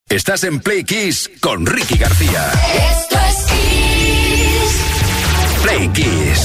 Estás en Play Kiss con Ricky García. Esto es Kiss. Play Kiss.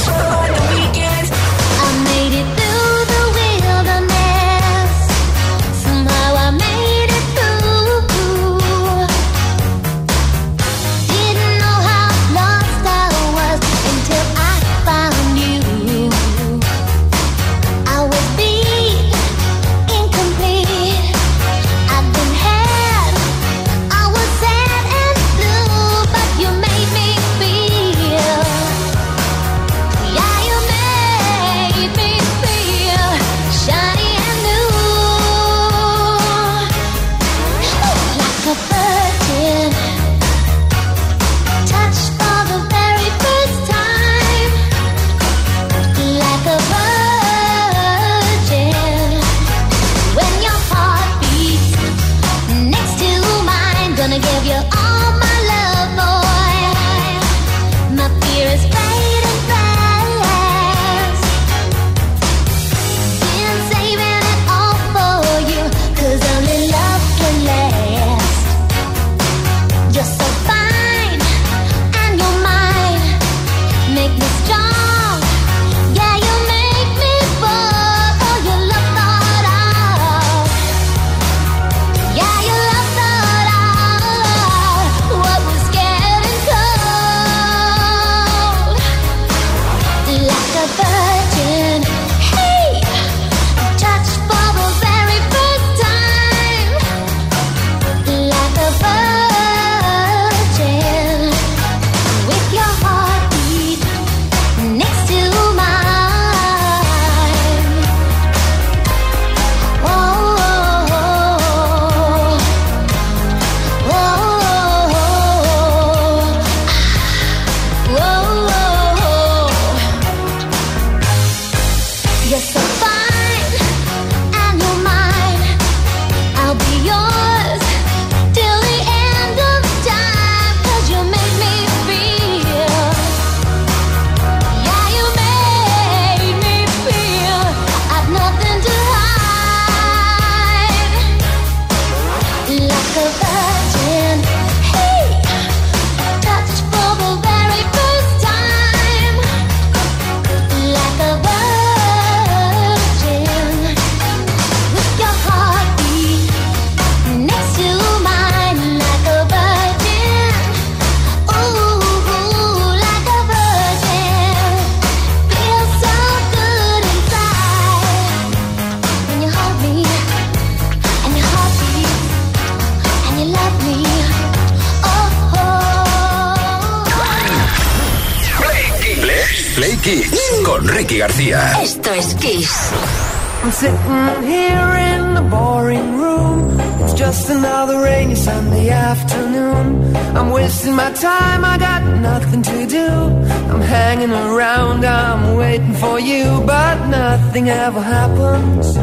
con Ricky García. Esto es Kiss. I'm sitting here in the boring room. It's just another rainy Sunday afternoon. I'm wasting my time, I got nothing to do. I'm hanging around, I'm waiting for you, but nothing ever happens.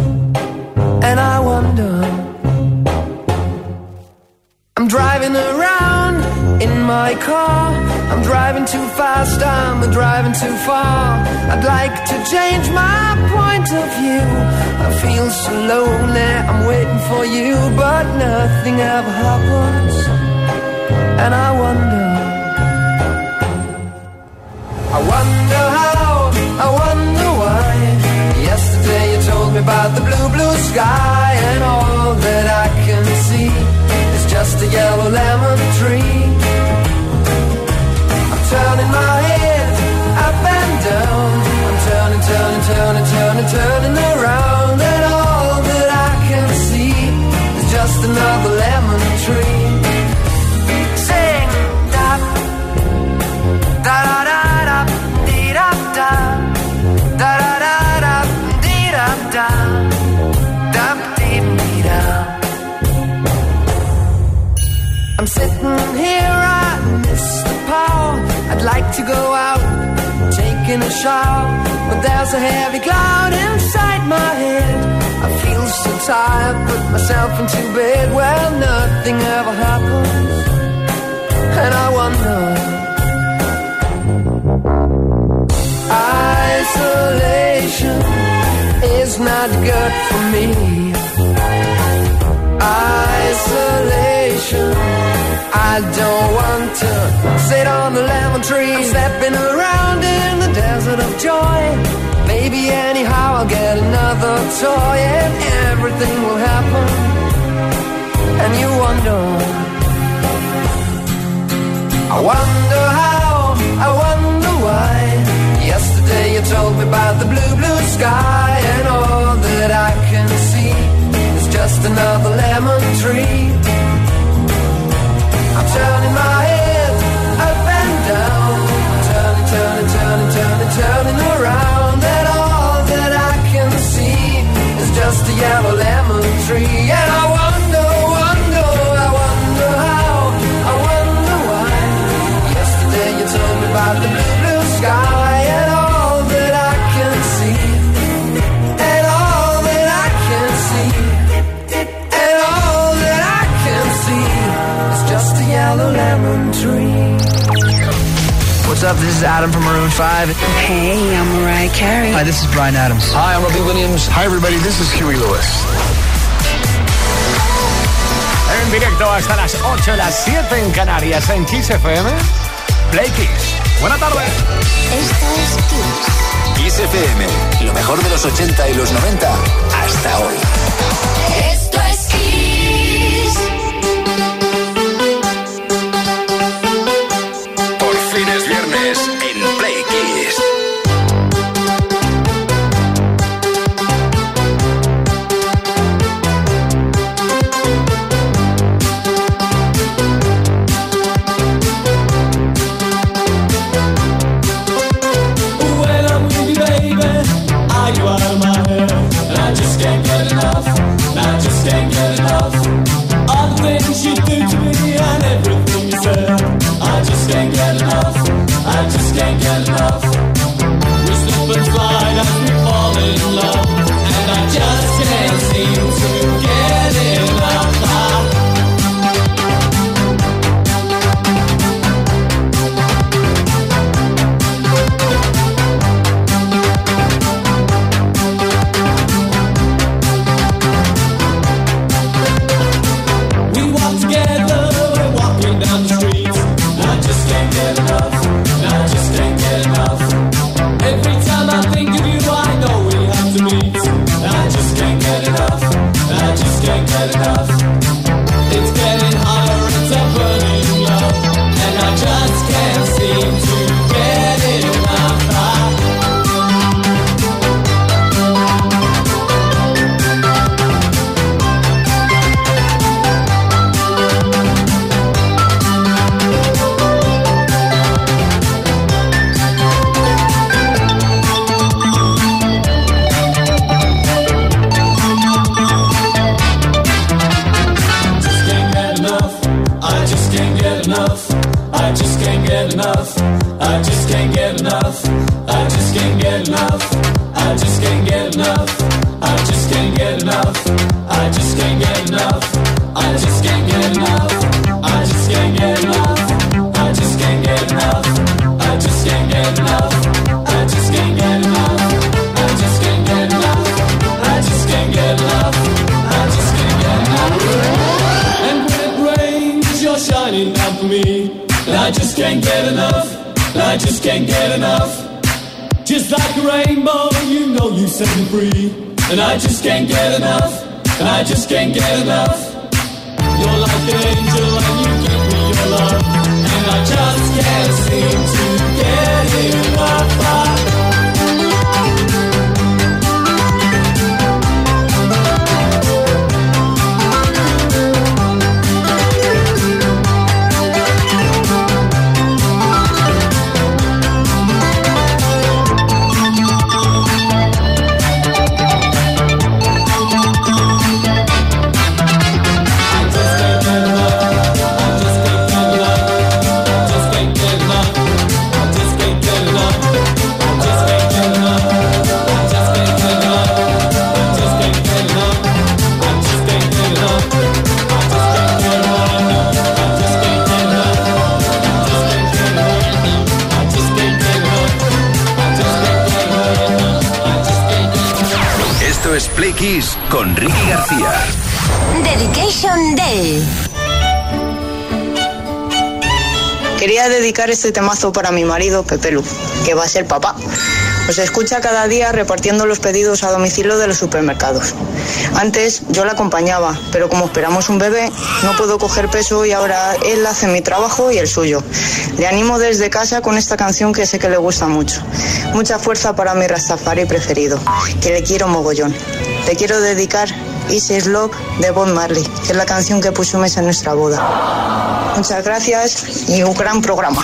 And I wonder, I'm driving around in my car. I'm driving too fast, I'm driving too far. I'd like to change my point of view. I feel so lonely, I'm waiting for you, but nothing ever happens. And I wonder how, I wonder why. Yesterday you told me about the blue, blue sky, and all that I can see is just a yellow lemon tree. I'm turning my head up and down. I'm turning, turning, turning, turning, turning around, and all that I can see is just another lemon tree. Sing da da da da da dee da da da da da da dee da da da dee dee da. I'm sitting here, I miss the power. I'd like to go out, taking a shower, but there's a heavy cloud inside my head. I feel so tired, put myself into bed. Well, nothing ever happens, and I wonder. Isolation is not good for me. Isolation I don't want to sit on the lemon tree. I'm stepping around in the desert of joy. Maybe anyhow I'll get another toy and everything will happen. And you wonder, I wonder how, I wonder why. Yesterday you told me about the blue, blue sky, and all that I can see is just another lemon tree. I'm turning my head up and down, turning, turning, turning, turning, turning around, and all that I can see is just a yellow lemon tree. And I wonder, wonder, I wonder how, I wonder why. Yesterday you told me about the blue, blue sky, and all that I can see, and all that I can see, and all that I can see is just a yellow lemon tree. What's up? This is Adam from Maroon 5. Hey, I'm Mariah Carey. Hi, this is Bryan Adams. Hi, I'm Robbie Williams. Hi, everybody. This is Huey Lewis. En directo hasta las 8, las 7 en Canarias, en Kiss FM, Play Kiss. Buena tarde. Esto es Kiss. Kiss FM, lo mejor de los 80 y los 90 hasta hoy. Esto es Kiss. Por fin es viernes en Play Kiss. You out of my head, and I just can't get enough. And I just can't get enough. All the things you do to me and everything you said, I just can't get enough. I just can't get enough. We slip and slide as we fall in love, and I just can't seem to get enough. Play Kiss con Ricky García. Dedication Day. Quería dedicar este temazo para mi marido, Pepelu, que va a ser papá. Os escucha cada día repartiendo los pedidos a domicilio de los supermercados. Antes yo la acompañaba, pero como esperamos un bebé, no puedo coger peso y ahora él hace mi trabajo y el suyo. Le animo desde casa con esta canción que sé que le gusta mucho. Mucha fuerza para mi Rastafari preferido, que le quiero mogollón. Le quiero dedicar Easy is Love de Bob Marley, que es la canción que puso Mesa en nuestra boda. Muchas gracias y un gran programa.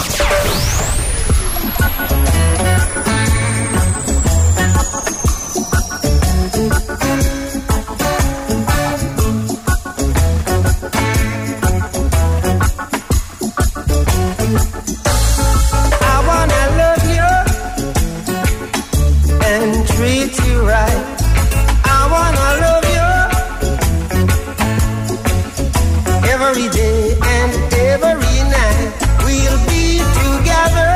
Every day and every night we'll be together.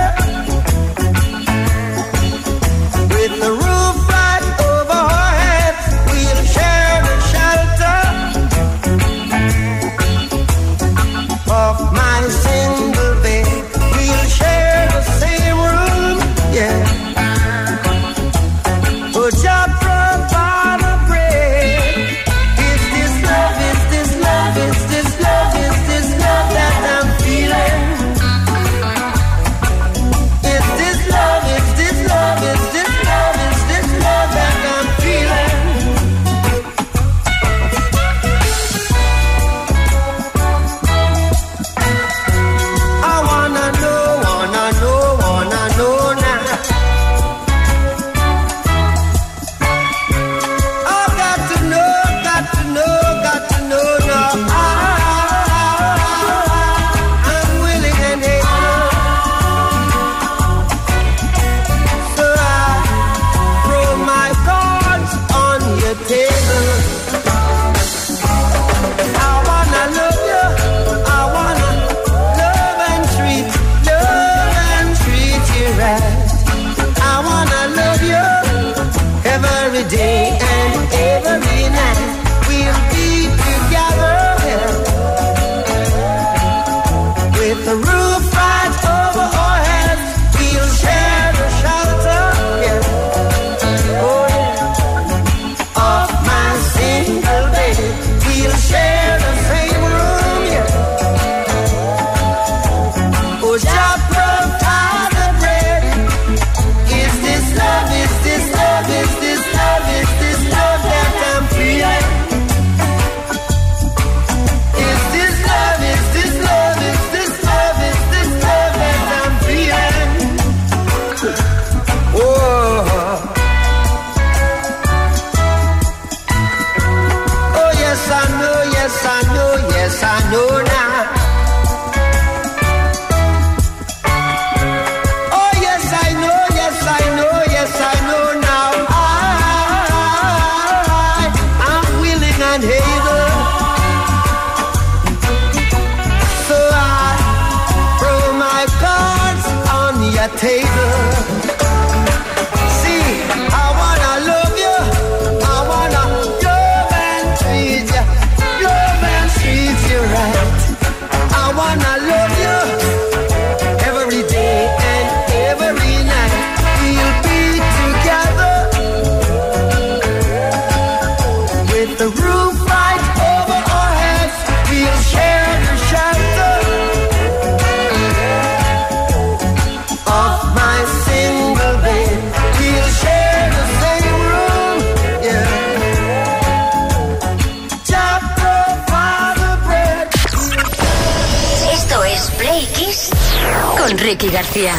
con Ricky García.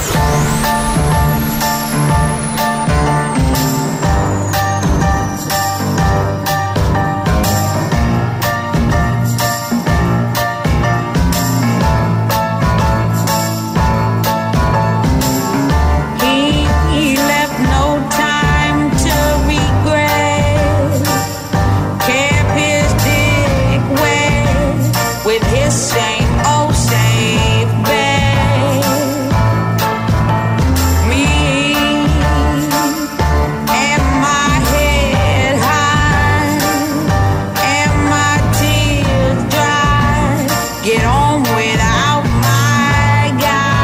Get on without my guy.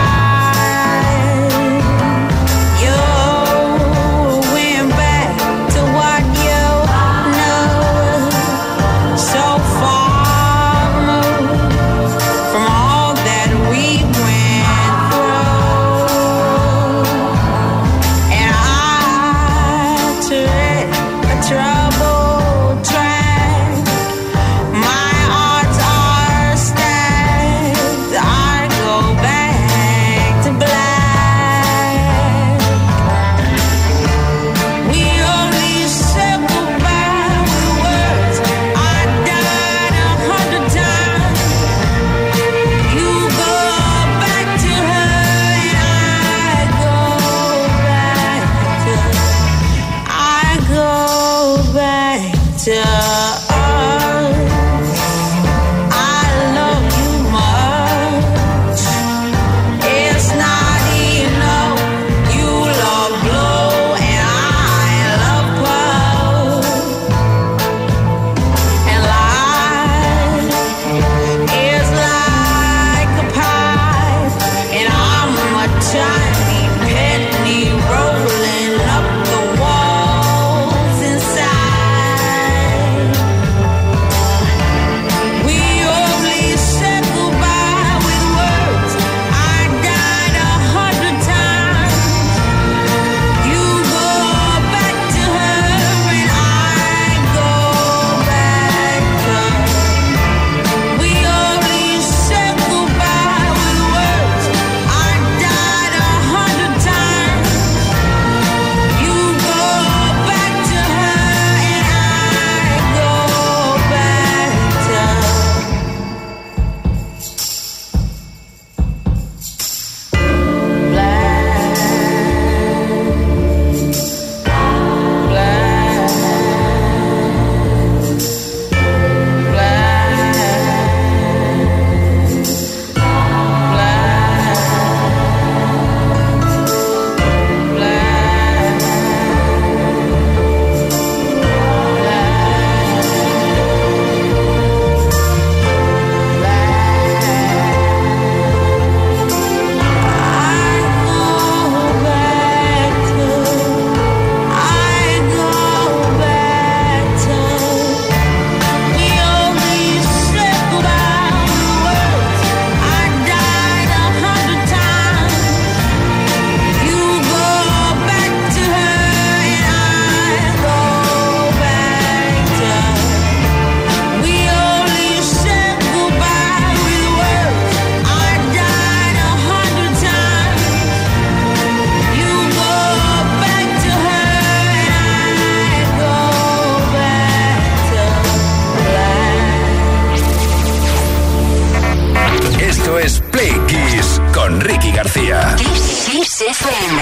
Esto es Play Kiss con Ricky García. Kiss FM.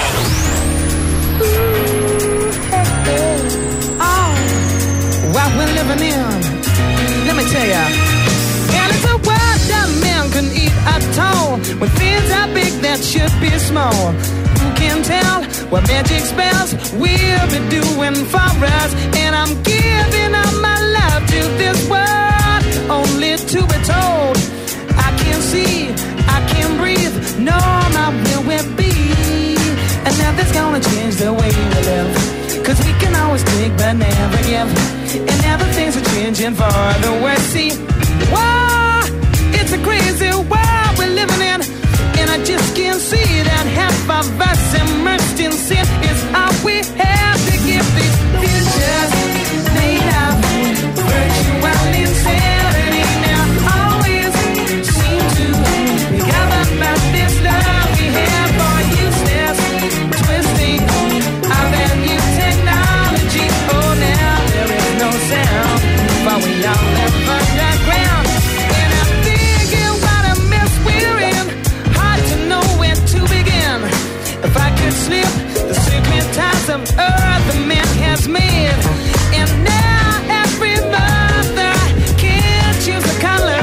What we're living in, let me tell ya. And it's a world that man can eat at all. When things are big that should be small. Who can tell what magic spells we'll be doing for us? And I'm giving up my love to this world, only to be told I can't see, I can't breathe, no, not where we'll be. And nothing's gonna change the way we live, 'cause we can always take but never give. And now the things are changing for the worse. See, whoa, it's a crazy world we're living in. And I just can't see that half of us immersed in sin is all we have to give. These futures made of virtual insanity now always seem to be governed by this love we have for useless twisting of that new technology. Oh, now there is no sound, but we all live underground. And I'm thinking what a mess we're in. Hard to know where to begin. If I could slip the secret ties of earth the man has made. And now every mother can choose the color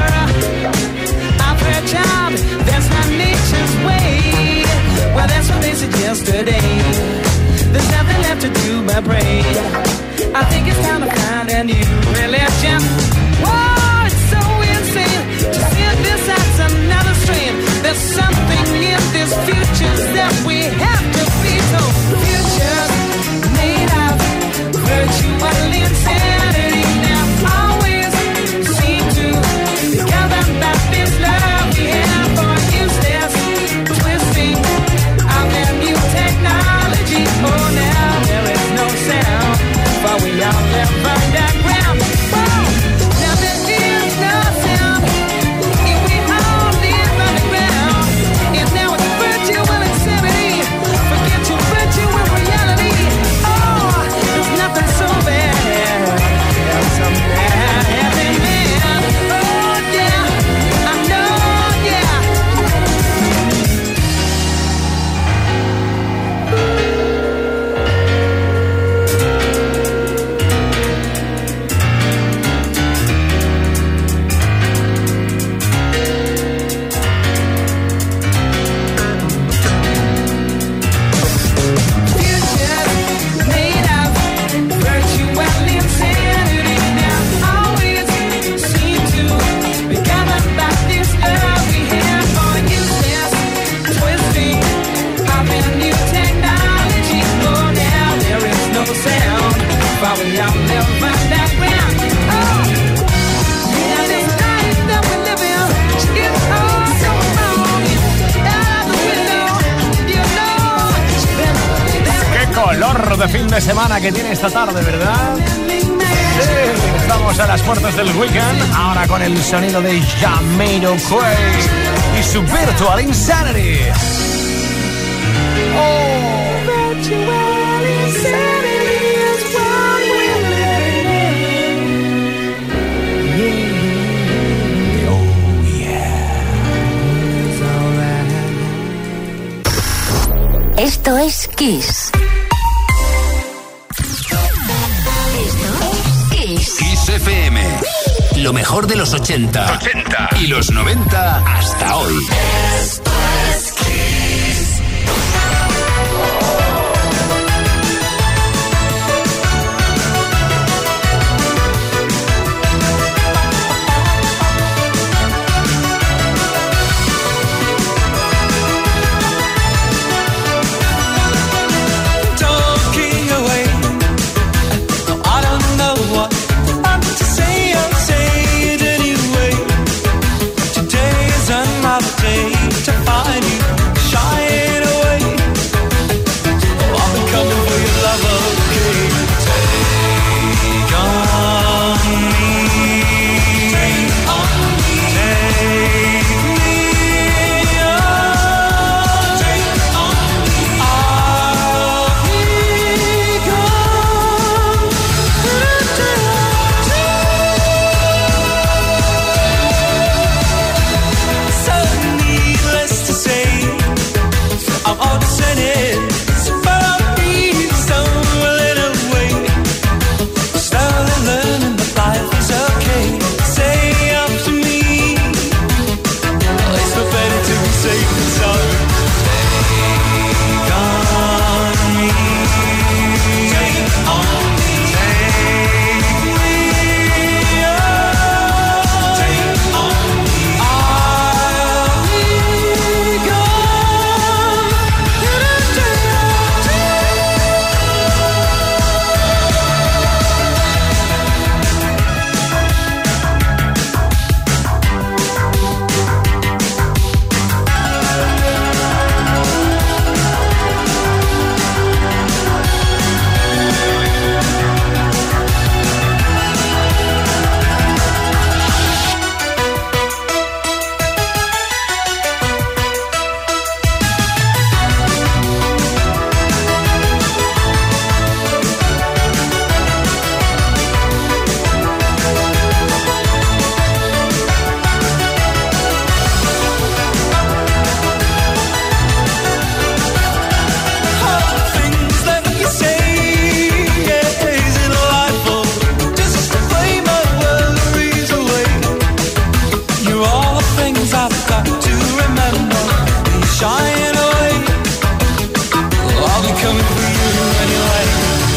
of her child. That's not nature's way. Well, that's what they said yesterday. There's nothing left to do but pray. I think it's time to find a new religion. Whoa, it's so insane to see this as another strain. There's something in this future that we have to be told. Futures made of virtual insanity now always seem to be governed by this love we have for useless twisting of their new technology. Oh, now there is no sound, but we all live underground. Whoa, now there is no sound, and we all live underground. And now it's virtual insanity. Forget your virtual reality. Oh, there's nothing so bad as some bad heavy man. Oh yeah, I know, yeah. Futures made of virtual insanity now always seem to be governed by this love we have for useless twisting of a new technology. Oh, now there is no sound, but we all live underground. Oh, yeah, this life that we live in is all so wrong. Out the window, you know that Qué color de fin de semana que tiene esta tarde, ¿verdad? Sí, estamos a las puertas del weekend, ahora con el sonido de Jamiroquai y su Virtual Insanity. virtual insanity is what we're living in. Oh yeah. Esto es Kiss. Kiss FM. Lo mejor de los 80 y los 90 hasta hoy. Talking away, I don't know what I'm to say. I'll say it anyway. Today is another day to find you shying away. Oh, I've been coming for your love, okay? Take on me, take me on, take on me. I'll be gone. Suddenly shying away. Well, I'll be coming for you anyway.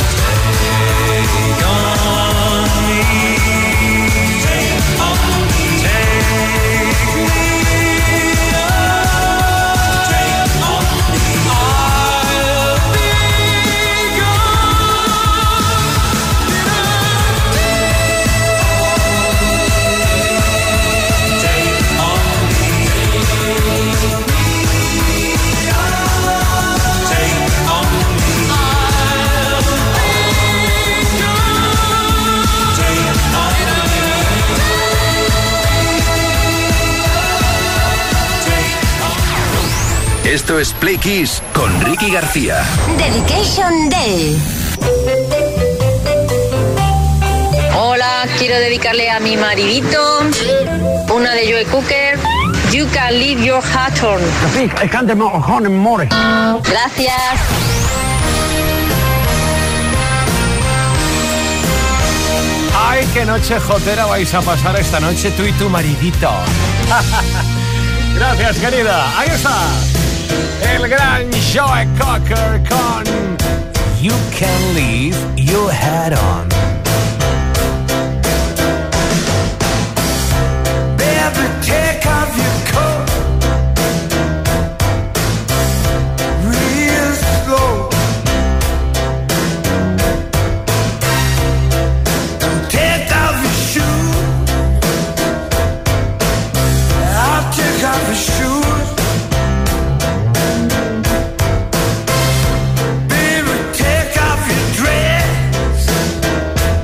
Take on me. Take on me. Take me. Take on me. I'll be Esto es Play Kiss con Ricky García. Dedication Day. Hola, quiero dedicarle a mi maridito una de Joe Cooker. You can leave your hat on. Sí, cante more. Gracias. Ay, qué noche jotera vais a pasar esta noche tú y tu maridito. Gracias, querida. Ahí está el gran Joe Cocker con You Can Leave Your Hat On. Baby, take off your coat real slow. And take off your shoes. I'll take off your shoes. Baby, take off your dress.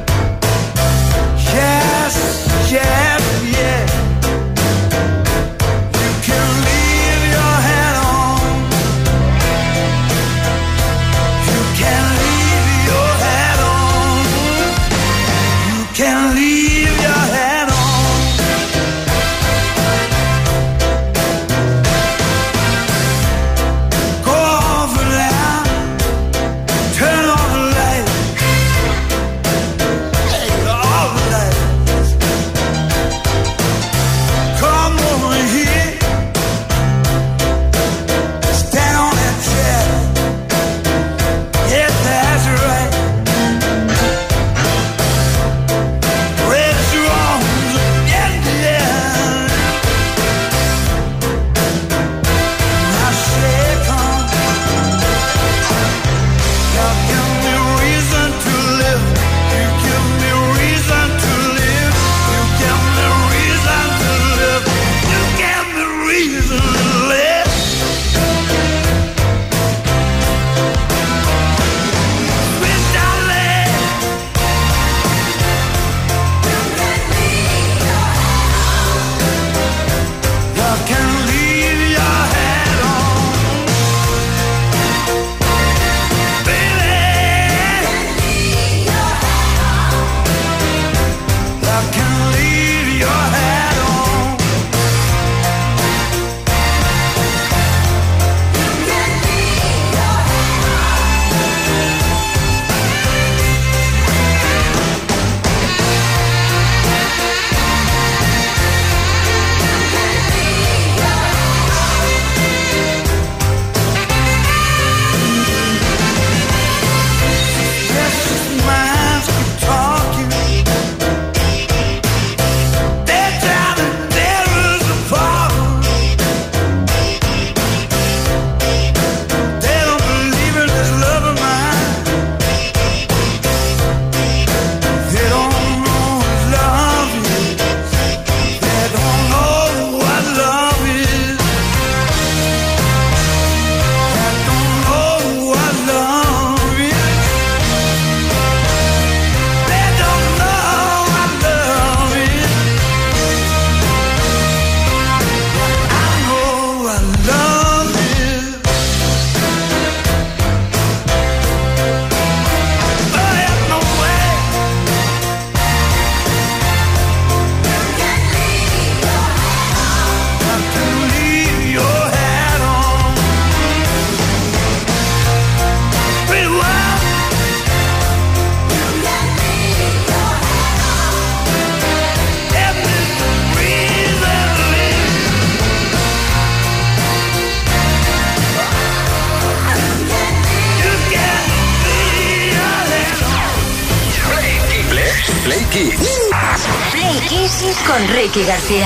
Oasis con Ricky García.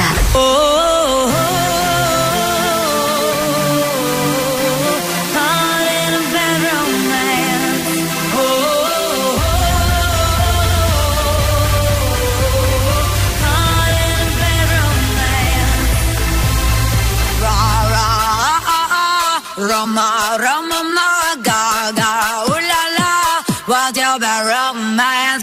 Roma, Roma, ma, ga, ga, ooh la la, what's your bad romance?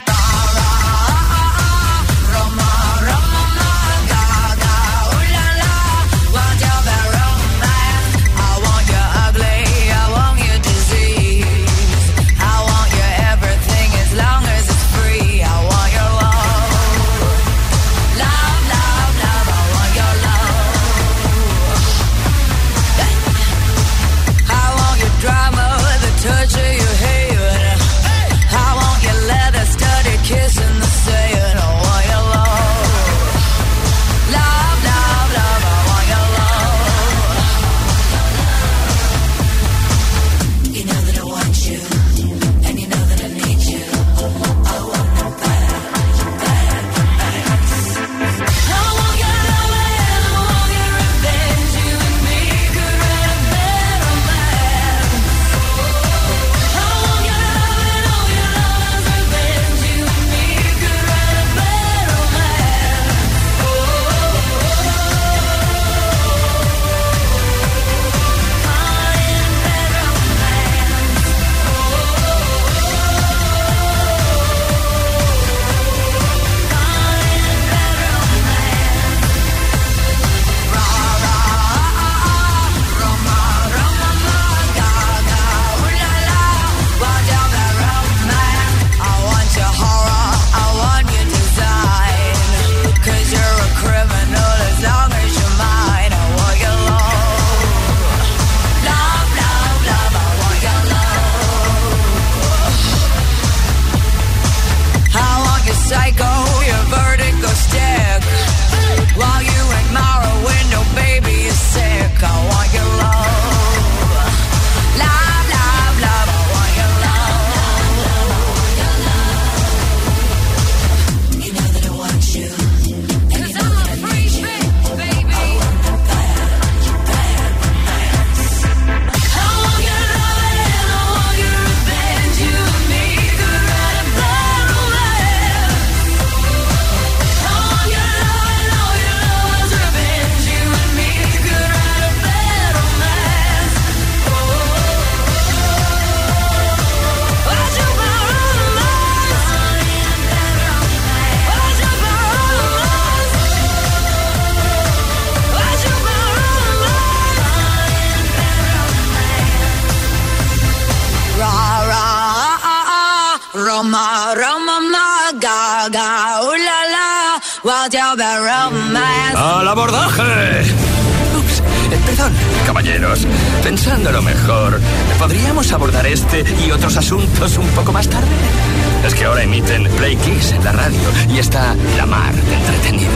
¡Al abordaje! Ups, perdón, caballeros. Pensándolo mejor, ¿podríamos abordar este y otros asuntos un poco más tarde? Es que ahora emiten Play Kiss en la radio y está la mar de entretenido.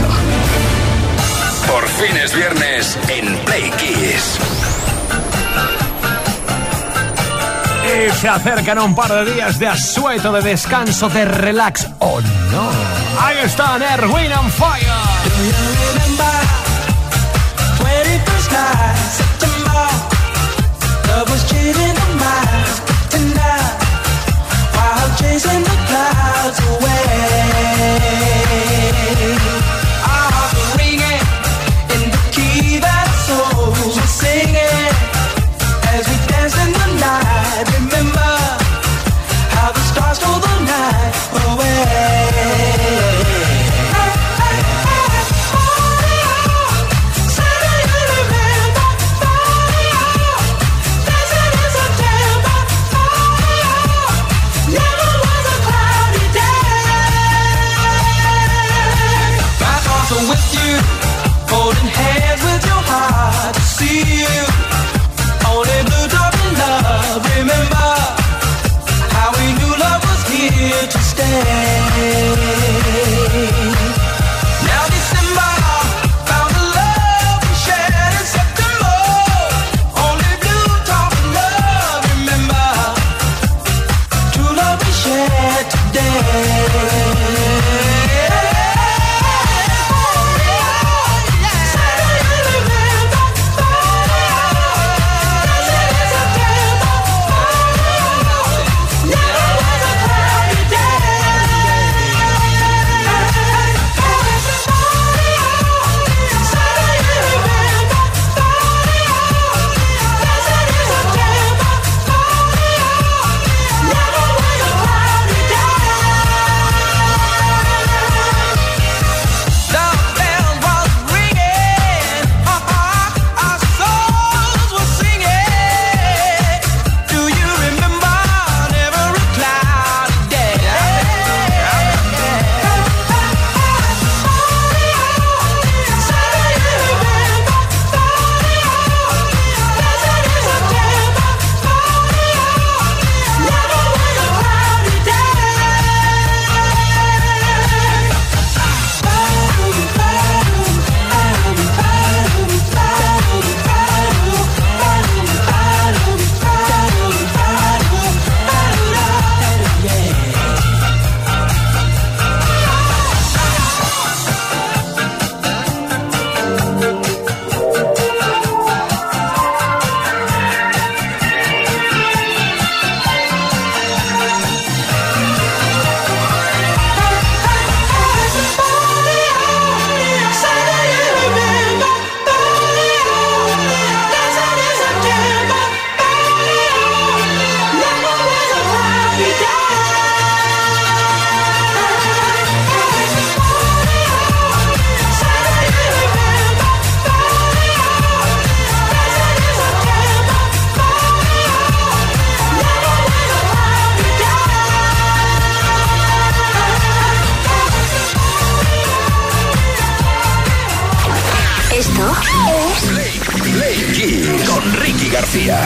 Por fin es viernes en Play Kiss. Y se acercan un par de días de asueto, de descanso, de relax. ¡Oh, no! Ahí están, Earth, Wind and Fire. Do you remember 21st night, September? Love was changing the minds tonight, while chasing the clouds away. Our hearts were ringing in the key that souls were singing as we danced in the night. Remember how the stars stole the night away. con Ricky García.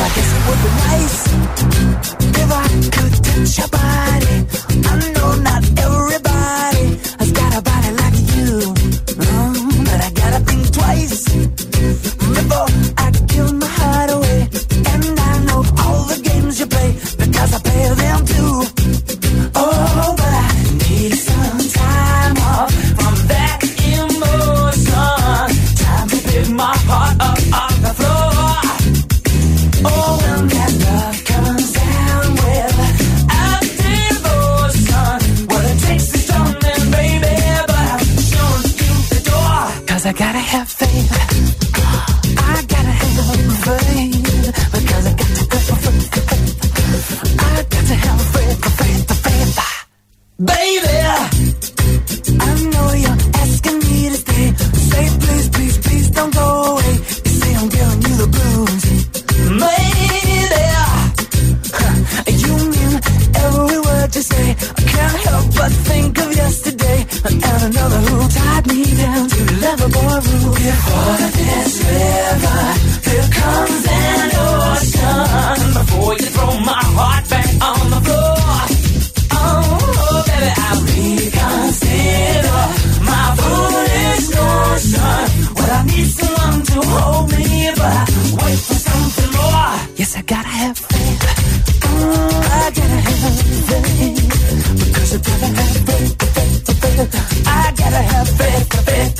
I gotta have faith. I gotta have faith. Because I got to have faith. I got to have faith. Baby, I know you're asking me to stay. Say please, please, please don't go away. You say I'm giving you the blues. Maybe you mean every word you say. I can't help but think of yesterday and another who tied me down to Loverboy rule. Before this river, here comes an ocean. Before you throw my heart back on the floor, oh baby, I reconsider my foolish notion. Well, I need someone to hold me, but I wait for something more. Yes, I gotta have faith. I gotta have faith. Because I gotta have faith. I gotta have faith.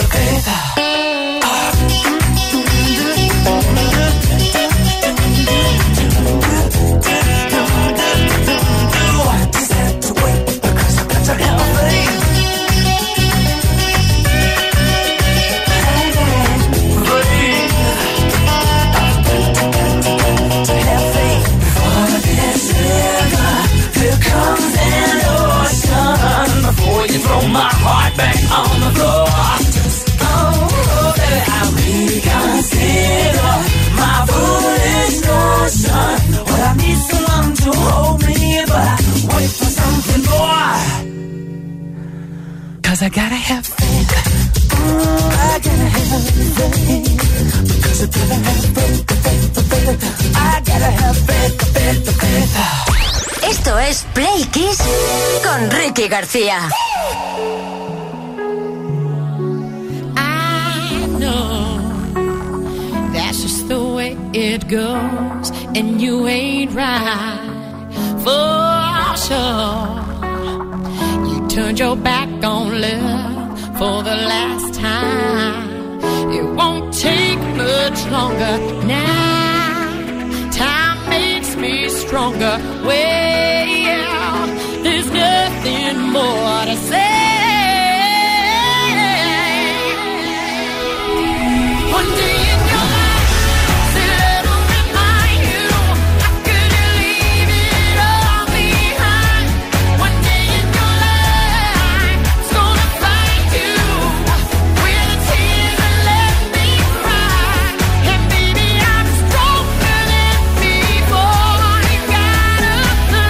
Throw my heart back on the floor. Oh, baby, I reconsider my foolish notion. Well, I need someone to hold me, but I wait for something more. 'Cause I gotta have faith. I gotta have faith. Because I gotta have faith. I gotta have faith. Esto es Play Kiss con Ricky García. I know that's just the way it goes, and you ain't right for sure. You turned your back on love for the last time. It won't take much longer now. Time makes me stronger. Well, there's nothing more to say. One day in your life, it'll remind you I couldn't leave it all behind. One day in your life, it's gonna find you with the tears and let me cry. And baby, I'm stronger than before. You gotta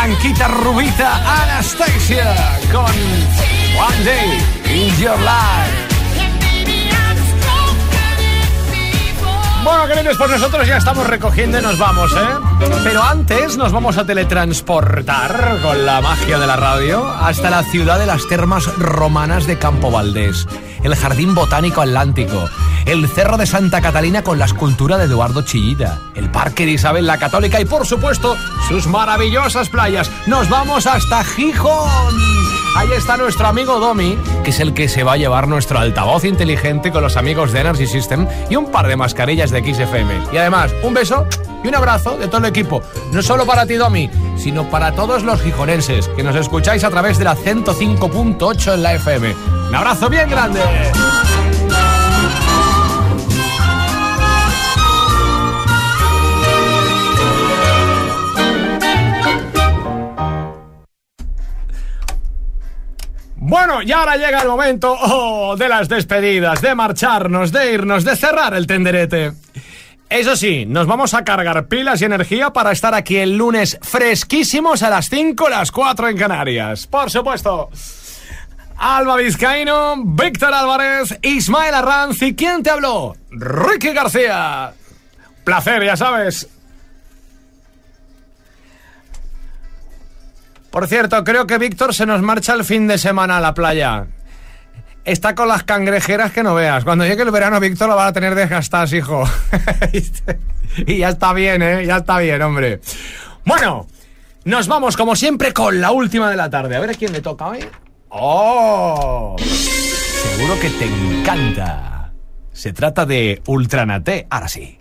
blanquita rubita Anastasia con One Day in Your Life. Bueno, queridos, pues nosotros ya estamos recogiendo y nos vamos, Pero antes nos vamos a teletransportar con la magia de la radio hasta la ciudad de las termas romanas de Campo Valdés, el Jardín Botánico Atlántico, el Cerro de Santa Catalina con la escultura de Eduardo Chillida, el Parque de Isabel la Católica y, por supuesto, sus maravillosas playas. Nos vamos hasta Gijón. Ahí está nuestro amigo Domi, que es el que se va a llevar nuestro altavoz inteligente con los amigos de Energy System y un par de mascarillas de XFM. Y además, un beso y un abrazo de todo el equipo. No solo para ti, Domi, sino para todos los gijonenses que nos escucháis a través de la 105.8 en la FM. Un abrazo bien grande. Bueno, y ahora llega el momento de las despedidas, de marcharnos, de irnos, de cerrar el tenderete. Eso sí, nos vamos a cargar pilas y energía para estar aquí el lunes fresquísimos a las 5, las 4 en Canarias. Por supuesto, Alba Vizcaíno, Víctor Álvarez, Ismael Arranz y ¿quién te habló? Ricky García. Placer, ya sabes. Por cierto, creo que Víctor se nos marcha el fin de semana a la playa. Está con las cangrejeras que no veas. Cuando llegue el verano, Víctor lo va a tener desgastadas, hijo. Y ya está bien, ya está bien, hombre. Bueno, nos vamos como siempre con la última de la tarde. A ver a quién le toca hoy. ¡Oh! Seguro que te encanta. Se trata de Ultranate, ahora sí.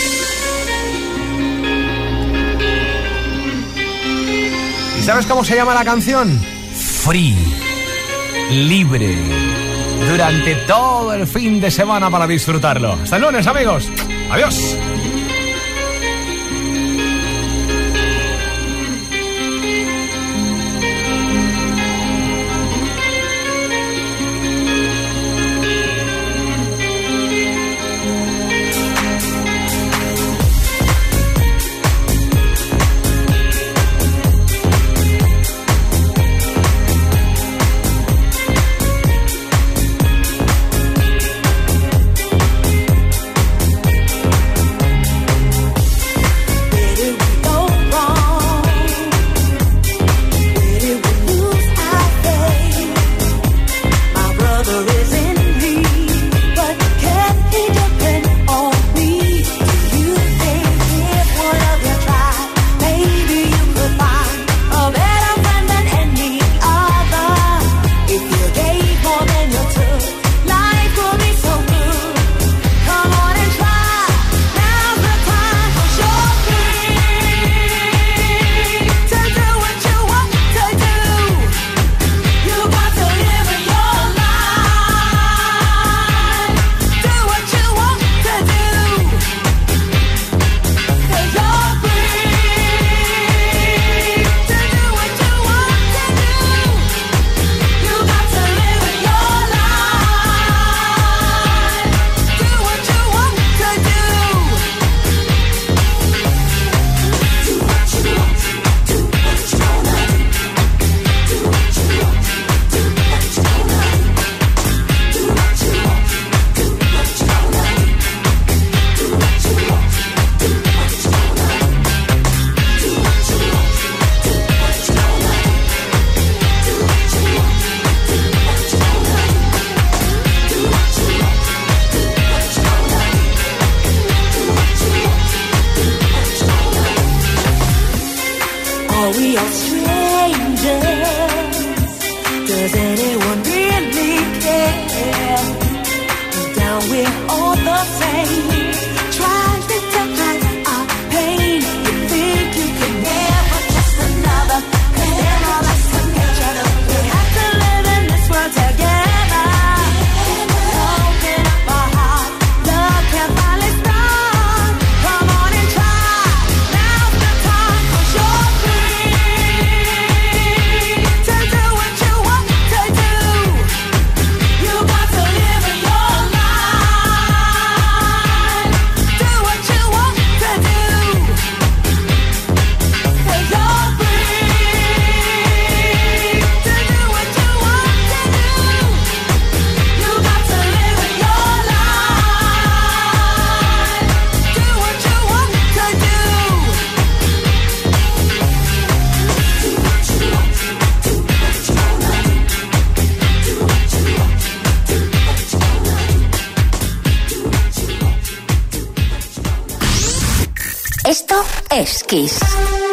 ¿Y sabes cómo se llama la canción? Free. Libre. Durante todo el fin de semana para disfrutarlo. Hasta el lunes, amigos. Adiós. Esto es Kiss.